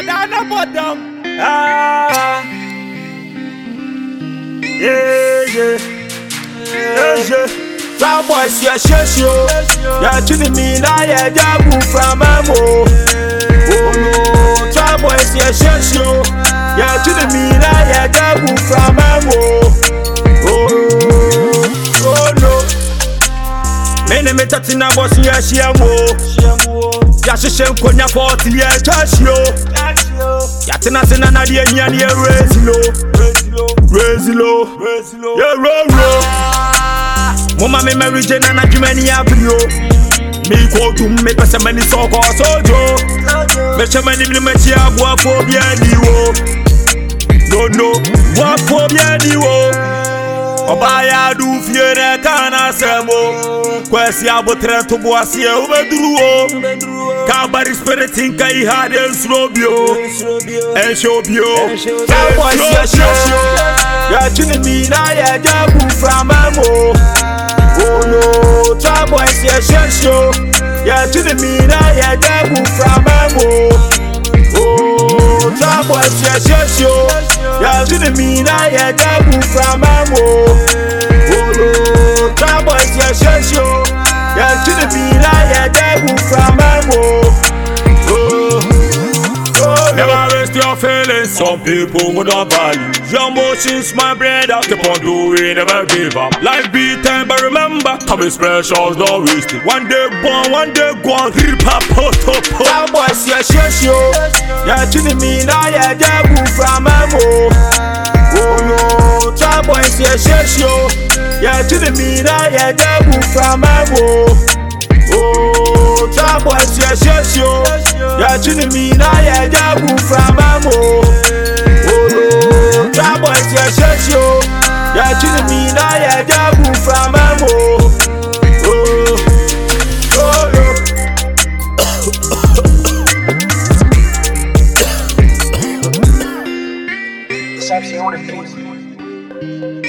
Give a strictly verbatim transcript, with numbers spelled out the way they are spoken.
Adana bottom. Ah, yeah, yeah, yeah, yeah. Some boys, yeah, shush you. Yeah, to the me now, yeah, jabu from amo. Oh no, some boys, yeah, shush you. Yeah, to the me now, yeah, jabu from amo. Oh, oh no. Mene me tatina boss, yeah, shiamo. Ya shishem konya forty yeah touch yo. Ya tina tina na die nya ne raise low, raise low, yeah roll roll. Mama me Mary Jane na jumani abrio. Me ko tum me pesa mani so ko sojo. Me chamani me me chia bua fo bia ni wo. No no, bua fo bia ni wo. Obaya du fiere kana semo. Kwesi abotre to boasie ubedruo. Kabari spirit in kai hard and slow bio. And show bio. Cowboys ya show. Ya chini me na ya jabu from amo. Oh no, cowboys ya show. Ya chini me na ya jabu from amo. Oh, cowboys ya show. Ya chini me na ya jabu from amo. Oh no, cowboys ya show. Ya chini me na ya jabu from amo. Never waste your feelings. Some people would not value your emotions, my brother. Keep on doing, never give up. Life be time, but remember, coming specials, don't waste it. One day born, one day gone. Hip hop, hot, hot, hot. Cowboys, yeah, shush yo. Yeah, chini me now, yeah, jabu from amo. Oh no, cowboys, yeah, shush yo. Yeah, chini me now, yeah, jabu from amo. Oh, cowboys, yeah, shush yo. Yeah, chini me now, yeah, jabu from amo. Oh no, cowboys, yeah, shush yo. Yeah, chini me now, yeah, jabu from amo. Oh, oh no. It's actually on the face.